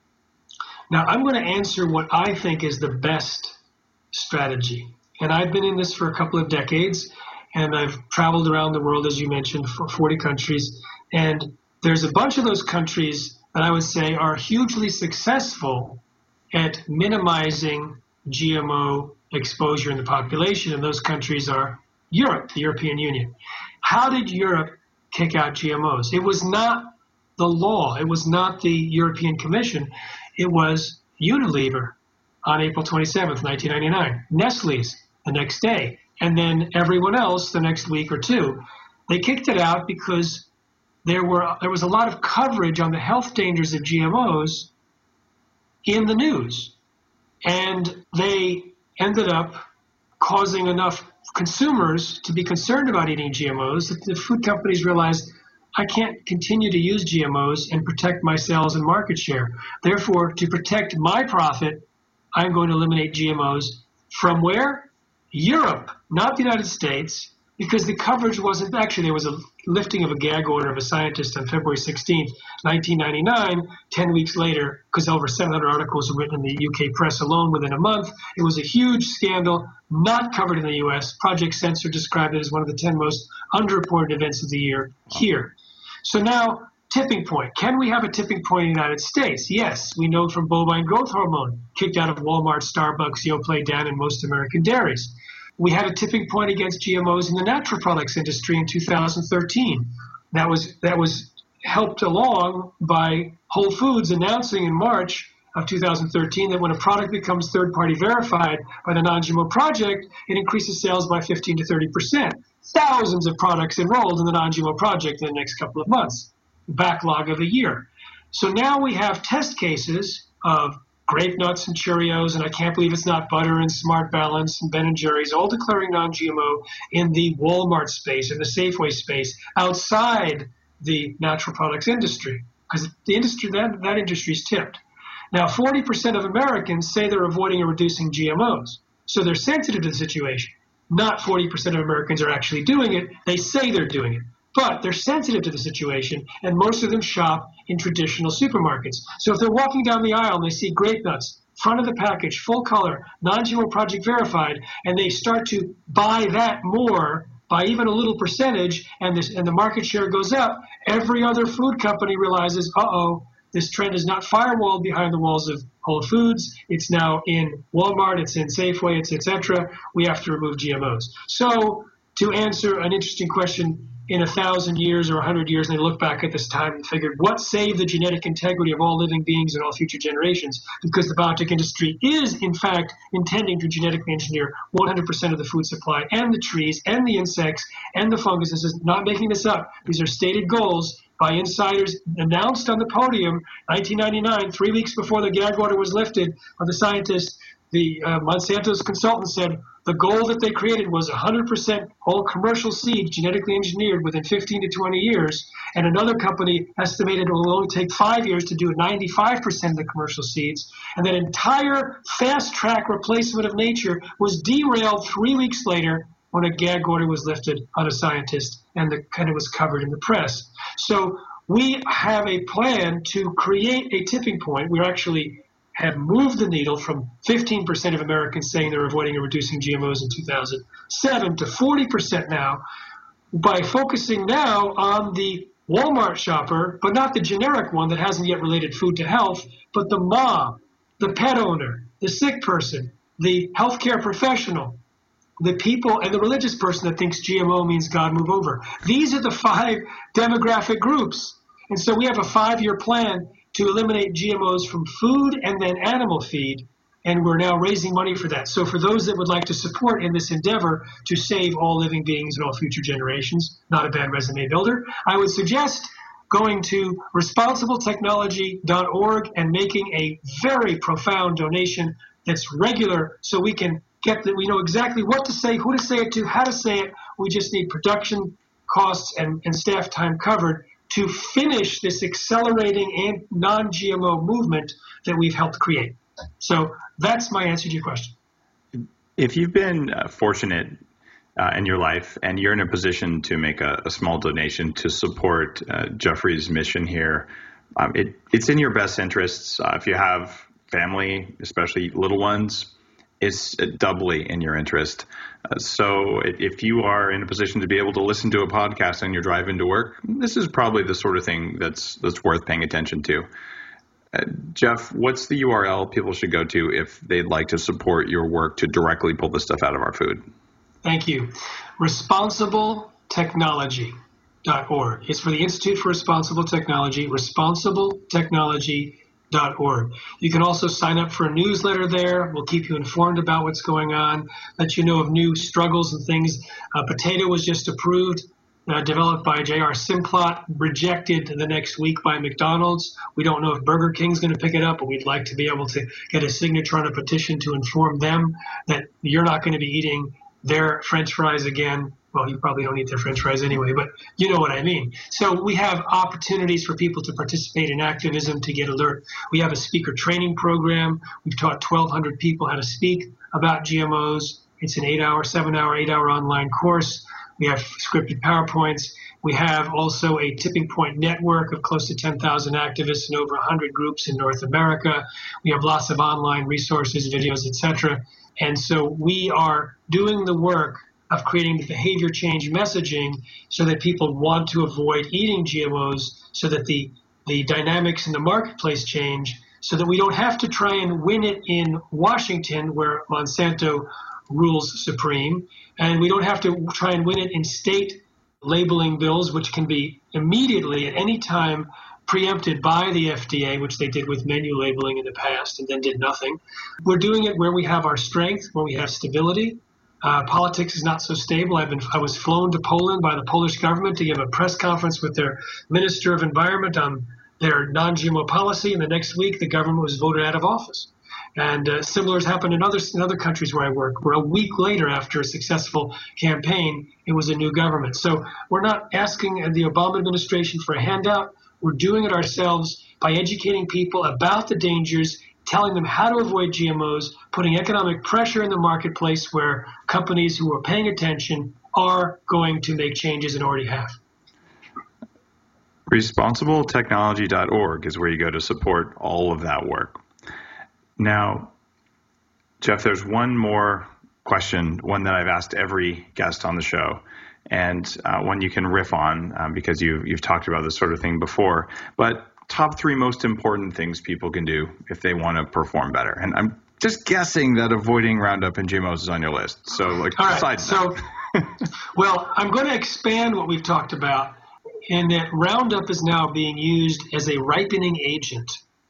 Now, I'm going to answer what I think is the best strategy. And I've been in this for a couple of decades, and I've traveled around the world, as you mentioned, for 40 countries. And there's a bunch of those countries that I would say are hugely successful at minimizing GMO exposure in the population, and those countries are Europe, the European Union. How did Europe kick out GMOs? It was not the law. It was not the European Commission. It was Unilever on April 27th, 1999. Nestle's the next day. And then everyone else the next week or two. They kicked it out because there was a lot of coverage on the health dangers of GMOs in the news. And they ended up causing enough consumers to be concerned about eating GMOs that the food companies realized, I can't continue to use GMOs and protect my sales and market share. Therefore, to protect my profit, I'm going to eliminate GMOs from where? Europe, not the United States, because the coverage wasn't – actually, there was a lifting of a gag order of a scientist on February 16th, 1999. 10 weeks later, because over 700 articles were written in the UK press alone within a month. It was a huge scandal, not covered in the U.S. Project Censor described it as one of the 10 most underreported events of the year here. So now, tipping point. Can we have a tipping point in the United States? Yes. We know from bovine growth hormone, kicked out of Walmart, Starbucks, Yoplait, Dan, and most American dairies. We had a tipping point against GMOs in the natural products industry in 2013. That was helped along by Whole Foods announcing in March of 2013 that when a product becomes third-party verified by the Non-GMO Project, it increases sales by 15 to 30%. Thousands of products enrolled in the Non-GMO Project in the next couple of months. Backlog of a year. So now we have test cases of Grape Nuts and Cheerios, and I can't believe it's not Butter and Smart Balance and Ben & Jerry's, all declaring non-GMO in the Walmart space, in the Safeway space, outside the natural products industry, because the industry, that industry is tipped. Now, 40% of Americans say they're avoiding or reducing GMOs, so they're sensitive to the situation. Not 40% of Americans are actually doing it. They say they're doing it, but they're sensitive to the situation, and most of them shop in traditional supermarkets. So if they're walking down the aisle and they see Grape Nuts, front of the package, full color, non-GMO Project verified, and they start to buy that more by even a little percentage, and the market share goes up, every other food company realizes, this trend is not firewalled behind the walls of Whole Foods. It's now in Walmart, it's in Safeway, it's et cetera. We have to remove GMOs. So to answer an interesting question, in 1,000 years or 100 years, and they look back at this time and figured what saved the genetic integrity of all living beings and all future generations, because the biotech industry is, in fact, intending to genetically engineer 100% of the food supply and the trees and the insects and the fungus. This is not making this up. These are stated goals by insiders announced on the podium 1999, 3 weeks before the gag order was lifted by the scientists. The Monsanto's consultant said the goal that they created was 100% all commercial seeds genetically engineered within 15 to 20 years. And another company estimated it will only take 5 years to do 95% of the commercial seeds. And that entire fast-track replacement of nature was derailed 3 weeks later when a gag order was lifted on a scientist, and it was covered in the press. So we have a plan to create a tipping point. We're actually have moved the needle from 15% of Americans saying they're avoiding or reducing GMOs in 2007 to 40% now, by focusing now on the Walmart shopper, but not the generic one that hasn't yet related food to health, but the mom, the pet owner, the sick person, the healthcare professional, the people, and the religious person that thinks GMO means God move over. These are the 5 demographic groups. And so we have a 5-year plan to eliminate GMOs from food and then animal feed, and we're now raising money for that. So for those that would like to support in this endeavor to save all living beings and all future generations, not a bad resume builder, I would suggest going to responsibletechnology.org and making a very profound donation that's regular, so we can we know exactly what to say, who to say it to, how to say it. We just need production costs and staff time covered to finish this accelerating and non-GMO movement that we've helped create. So that's my answer to your question. If you've been fortunate in your life and you're in a position to make a small donation to support Jeffrey's mission here, it's in your best interests. If you have family, especially little ones, it's doubly in your interest. So if you are in a position to be able to listen to a podcast on your drive into work, this is probably the sort of thing that's worth paying attention to. Jeff, what's the URL people should go to if they'd like to support your work to directly pull this stuff out of our food? Thank you. Responsibletechnology.org. It's for the Institute for Responsible Technology, responsibletechnology.org. You can also sign up for a newsletter there. We'll keep you informed about what's going on, let you know of new struggles and things. Potato was just approved, developed by J.R. Simplot, rejected the next week by McDonald's. We don't know if Burger King's going to pick it up, but we'd like to be able to get a signature on a petition to inform them that you're not going to be eating their French fries again. Well, you probably don't eat their French fries anyway, but you know what I mean. So we have opportunities for people to participate in activism, to get alert. We have a speaker training program. We've taught 1,200 people how to speak about GMOs. It's an 8-hour online course. We have scripted PowerPoints. We have also a tipping point network of close to 10,000 activists in over 100 groups in North America. We have lots of online resources, videos, etc. And so we are doing the work of creating the behavior change messaging so that people want to avoid eating GMOs, so that the dynamics in the marketplace change, so that we don't have to try and win it in Washington where Monsanto rules supreme, and we don't have to try and win it in state labeling bills, which can be immediately at any time preempted by the FDA, which they did with menu labeling in the past and then did nothing. We're doing it where we have our strength, where we have stability. Politics is not so stable. I was flown to Poland by the Polish government to give a press conference with their Minister of Environment on their non-GMO policy, and the next week the government was voted out of office. And similar has happened in other countries where I work, where a week later after a successful campaign, it was a new government. So we're not asking the Obama administration for a handout. We're doing it ourselves by educating people about the dangers, telling them how to avoid GMOs, putting economic pressure in the marketplace where companies who are paying attention are going to make changes and already have. ResponsibleTechnology.org is where you go to support all of that work. Now, Jeff, there's one more question, one that I've asked every guest on the show, and one you can riff on because you've talked about this sort of thing before. But top 3 most important things people can do if they want to perform better. And I'm just guessing that avoiding Roundup and GMOs is on your list. So, all right, well, I'm going to expand what we've talked about in that Roundup is now being used as a ripening agent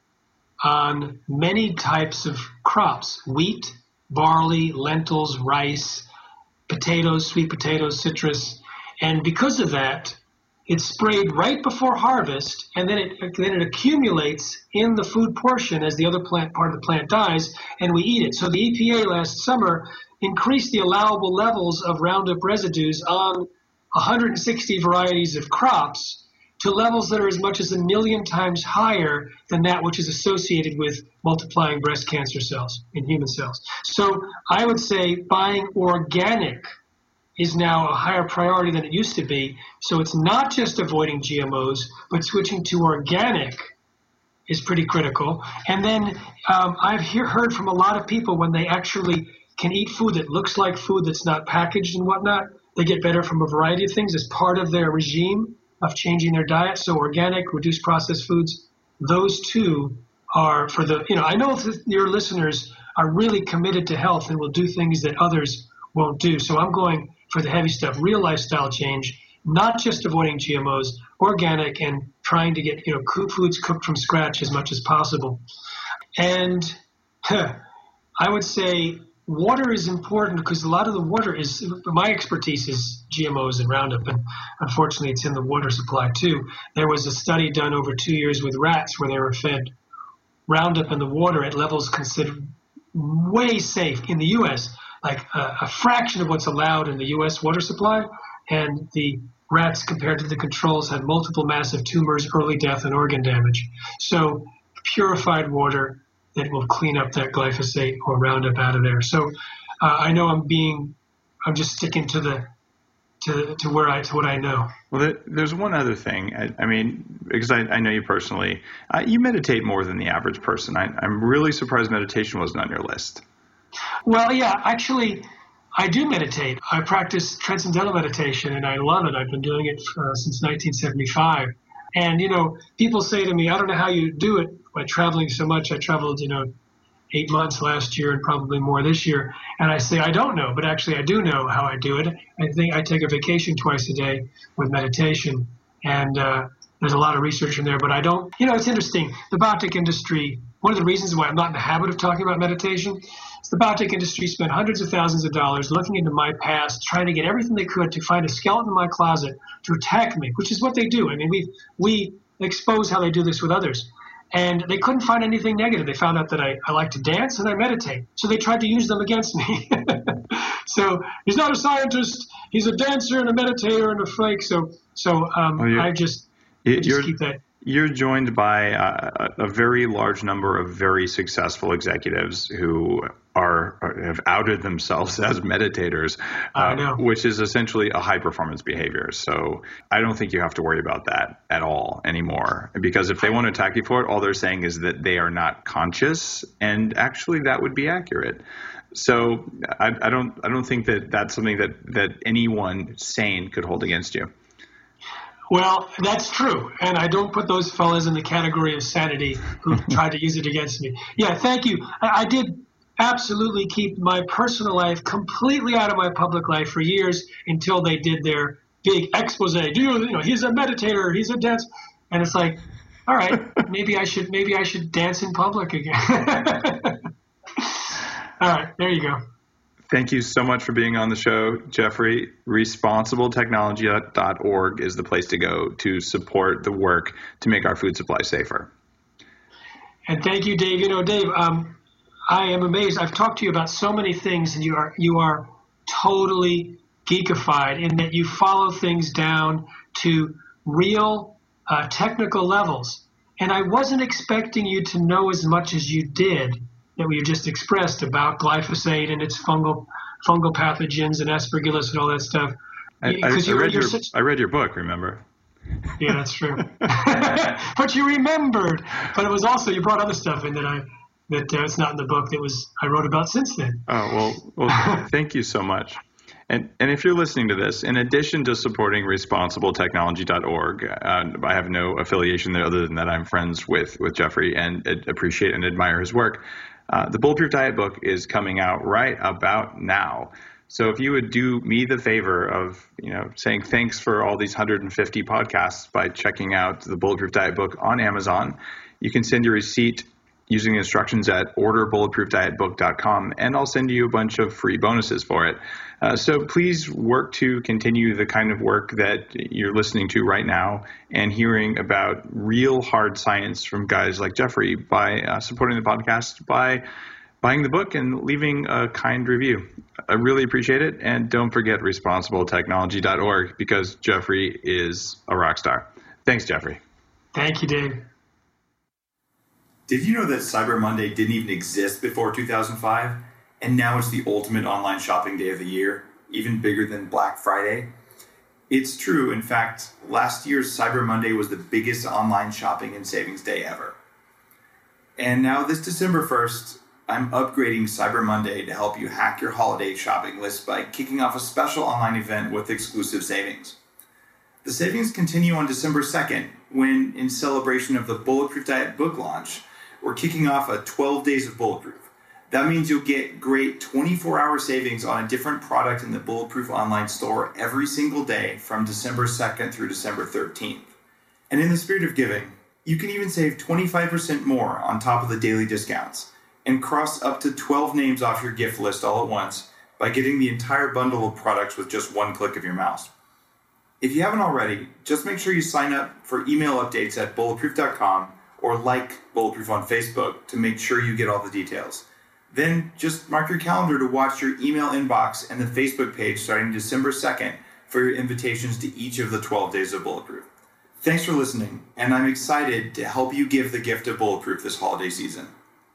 on many types of crops: wheat, barley, lentils, rice, potatoes, sweet potatoes, citrus. And because of that, it's sprayed right before harvest, and then it accumulates in the food portion as the other part of the plant dies, and we eat it. So the EPA last summer increased the allowable levels of Roundup residues on 160 varieties of crops to levels that are as much as 1 million times higher than that which is associated with multiplying breast cancer cells in human cells. So I would say buying organic is now a higher priority than it used to be. So it's not just avoiding GMOs, but switching to organic is pretty critical. And then I've heard from a lot of people when they actually can eat food that looks like food that's not packaged and whatnot, they get better from a variety of things as part of their regime of changing their diet. So organic, reduced processed foods, those two are for the, I know your listeners are really committed to health and will do things that others won't do. So I'm going for the heavy stuff, real lifestyle change, not just avoiding GMOs, organic, and trying to get, foods cooked from scratch as much as possible. And I would say water is important because a lot of the water is, my expertise is GMOs and Roundup, and unfortunately it's in the water supply too. There was a study done over 2 years with rats where they were fed Roundup in the water at levels considered way safe in the U.S., like a fraction of what's allowed in the U.S. water supply, and the rats compared to the controls had multiple massive tumors, early death, and organ damage. So purified water that will clean up that glyphosate or Roundup out of there. So I know I'm just sticking to what I know. Well, there's one other thing. I mean, because I know you personally, you meditate more than the average person. I'm really surprised meditation wasn't on your list. Well, yeah, actually, I do meditate. I practice transcendental meditation, and I love it. I've been doing it since 1975. And, people say to me, I don't know how you do it by traveling so much. I traveled, 8 months last year and probably more this year. And I say, I don't know, but actually I do know how I do it. I think I take a vacation twice a day with meditation. And there's a lot of research in there, but I don't, it's interesting. The biotech industry, one of the reasons why I'm not in the habit of talking about meditation is the biotech industry spent hundreds of thousands of dollars looking into my past, trying to get everything they could to find a skeleton in my closet to attack me, which is what they do. I mean, we expose how they do this with others. And they couldn't find anything negative. They found out that I like to dance and I meditate. So they tried to use them against me. So he's not a scientist. He's a dancer and a meditator and a fake. I just keep that. You're joined by a very large number of very successful executives who have outed themselves as meditators, which is essentially a high-performance behavior. So I don't think you have to worry about that at all anymore. Because if they want to attack you for it, all they're saying is that they are not conscious, and actually that would be accurate. So I don't think that that's something that anyone sane could hold against you. Well, that's true, and I don't put those fellas in the category of sanity who tried to use it against me. Yeah, thank you. I did absolutely keep my personal life completely out of my public life for years until they did their big expose. He's a meditator, he's a dancer, and it's like, all right, maybe I should dance in public again. All right, there you go. Thank you so much for being on the show, Jeffrey. ResponsibleTechnology.org is the place to go to support the work to make our food supply safer. And thank you, Dave. Dave, I am amazed. I've talked to you about so many things, and you are totally geekified in that you follow things down to real technical levels. And I wasn't expecting you to know as much as you did that you just expressed about glyphosate and its fungal pathogens and aspergillus and all that stuff. I read your book, remember? Yeah, that's true. But you remembered. But it was also, you brought other stuff in that it's not in the book I wrote about since then. Oh, well, thank you so much. And if you're listening to this, in addition to supporting responsibletechnology.org, I have no affiliation there other than that I'm friends with Jeffrey and appreciate and admire his work. The Bulletproof Diet book is coming out right about now. So if you would do me the favor of, saying thanks for all these 150 podcasts by checking out the Bulletproof Diet book on Amazon, you can send your receipt using the instructions at orderbulletproofdietbook.com, and I'll send you a bunch of free bonuses for it. So please work to continue the kind of work that you're listening to right now and hearing about real hard science from guys like Jeffrey by supporting the podcast, by buying the book and leaving a kind review. I really appreciate it. And don't forget responsibletechnology.org because Jeffrey is a rock star. Thanks, Jeffrey. Thank you, Dave. Did you know that Cyber Monday didn't even exist before 2005? And now it's the ultimate online shopping day of the year, even bigger than Black Friday? It's true. In fact, last year's Cyber Monday was the biggest online shopping and savings day ever. And now this December 1st, I'm upgrading Cyber Monday to help you hack your holiday shopping list by kicking off a special online event with exclusive savings. The savings continue on December 2nd, when, in celebration of the Bulletproof Diet book launch, we're kicking off a 12 days of Bulletproof. That means you'll get great 24-hour savings on a different product in the Bulletproof online store every single day from December 2nd through December 13th. And in the spirit of giving, you can even save 25% more on top of the daily discounts and cross up to 12 names off your gift list all at once by getting the entire bundle of products with just one click of your mouse. If you haven't already, just make sure you sign up for email updates at bulletproof.com or like Bulletproof on Facebook to make sure you get all the details. Then just mark your calendar to watch your email inbox and the Facebook page starting December 2nd for your invitations to each of the 12 days of Bulletproof. Thanks for listening, and I'm excited to help you give the gift of Bulletproof this holiday season.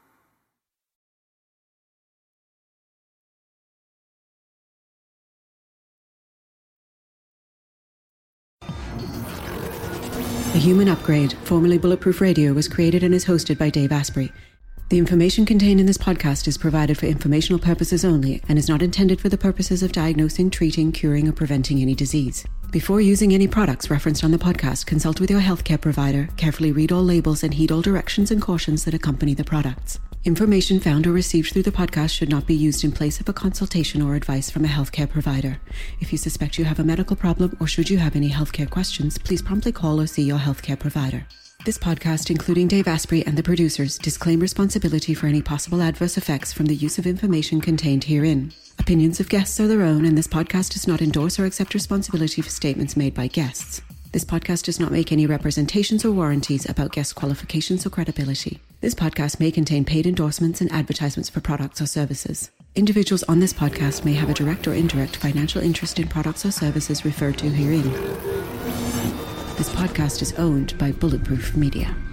The Human Upgrade, formerly Bulletproof Radio, was created and is hosted by Dave Asprey. The information contained in this podcast is provided for informational purposes only and is not intended for the purposes of diagnosing, treating, curing, or preventing any disease. Before using any products referenced on the podcast, consult with your healthcare provider, carefully read all labels, and heed all directions and cautions that accompany the products. Information found or received through the podcast should not be used in place of a consultation or advice from a healthcare provider. If you suspect you have a medical problem or should you have any healthcare questions, please promptly call or see your healthcare provider. This podcast, including Dave Asprey and the producers, disclaim responsibility for any possible adverse effects from the use of information contained herein. Opinions of guests are their own, and this podcast does not endorse or accept responsibility for statements made by guests. This podcast does not make any representations or warranties about guest qualifications or credibility. This podcast may contain paid endorsements and advertisements for products or services. Individuals on this podcast may have a direct or indirect financial interest in products or services referred to herein. This podcast is owned by Bulletproof Media.